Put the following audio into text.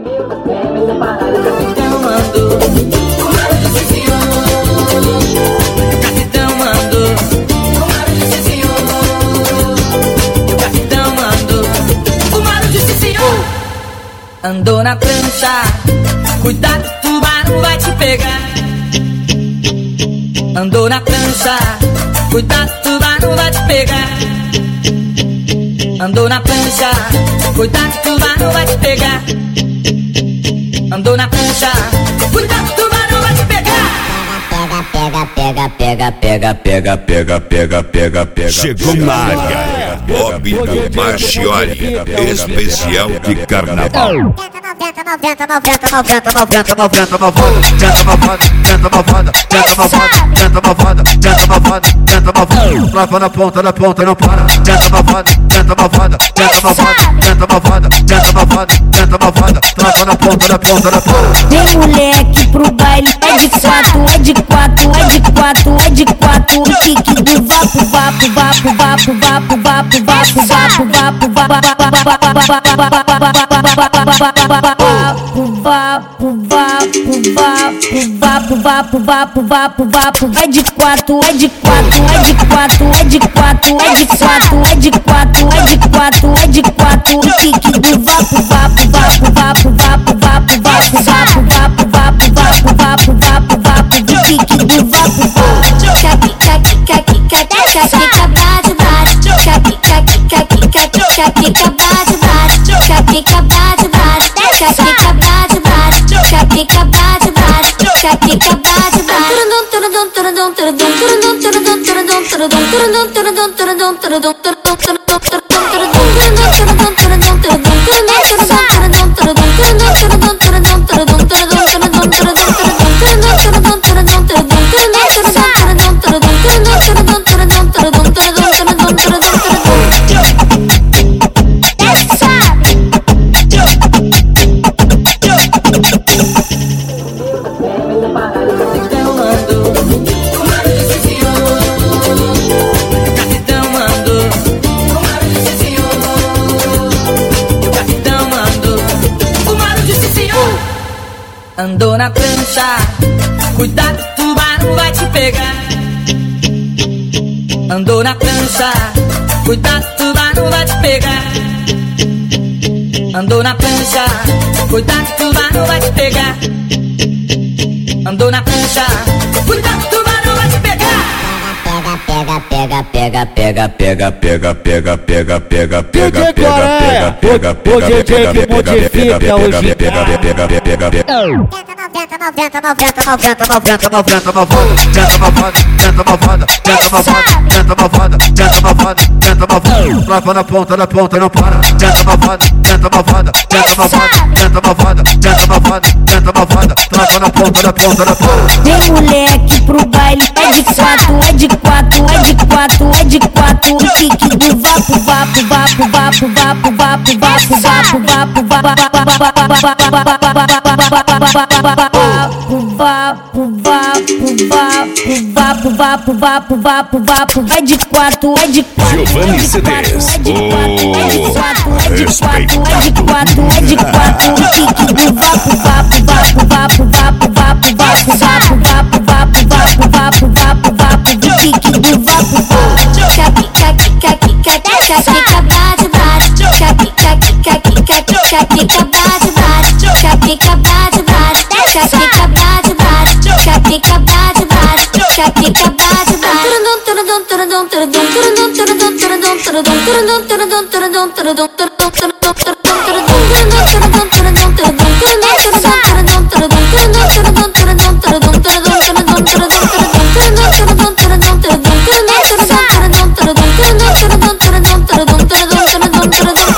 Andou na prancha, cuidado, tubarão vai te pegar. Andou na prancha, cuidado, tubarão vai te pegar. Andou na prancha, cuidado, tubarão vai te pegar. Andou na prancha, cuidado, tubarão vai te pegar. Pega, pega, pega, pega, pega, pega, pega, pega. Chegou na área, Bob Marchiori, especial de carnaval. Trava na ponta, não para. Tenta malvada, tenta malvada, tenta malvada, tenta malvada, tenta malvada, tenta malvada. Trava na ponta, não para. Tem moleque pro baile, é de quatro, é de quatro, é de quatro, é de quatro. O pique do vapo, vapo, vapo, vapo, vapo, vapo, vapo, vapo, vapo, vapo. É de quatro, é de quatro, é de quatro, é de quatro, é de quatro, é de quatro, é de quatro, é de quatro. O pique do vapo, vapo, vapo, vapo, vapo, vapo, vapo, vapo, vapo, vapo, vapo, vapo, vapo, vapo. O pique do vapo. Capica bate, bate, capica bate, bate, capica bate, bate, capica bate, bate, capica bate, bate, capica bate, bate, capica bate, bate. Andou na prancha, cuidado, tubarão vai te pegar. Andou na prancha, cuidado, tubarão vai te pegar. Andou na prancha, cuidado, tubarão vai te pegar. Andou na prancha, cuidado, tubarão vai te pegar. Pega, pega, pega, pega, pega, pega, pega, pega, pega, pega, pega, pega, pega, pega, pega, pega, pega, pega, Trava na ponta, não para. Tenta malvada, tenta malvada, tenta malvada, tenta malvada, tenta malvada, tenta malvada. Trava na ponta, não para. Tem moleque pro baile, é de quatro, é de quatro, é de quatro, é de quatro. O pique do vapo, vapo, vapo, vapo, vapo, vapo, vapo, vapo, vapo. É de quatro, é de quatro. Giovanni CDs, respeitado. É de quatro, é de quatro. O pique do vapo, vapo, vapo, vapo, vapo, vapo, vapo, vapo, vapo, vapo, vapo, vapo, vapo, vapo. O pique do vapo. Capica bate, bate, capica bate, bate, capica bate, bate, capica bate, bate, capica bate, bate, capica bate, bate.